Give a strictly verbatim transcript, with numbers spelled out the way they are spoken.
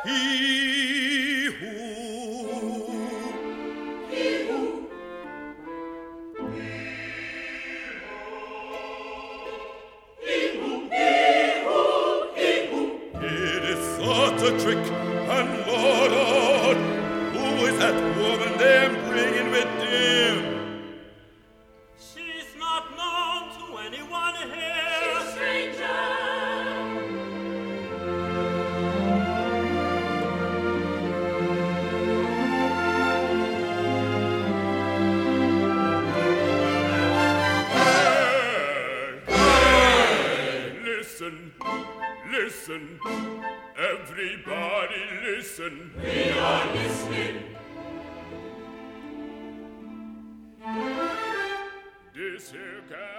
He who, he who, he who, he who, he who, it is such a trick, and Lord, Lord, who is that woman them bringing with them? She's not known to anyone here. She's a stranger. Listen, listen, everybody listen. We are listening. This here guy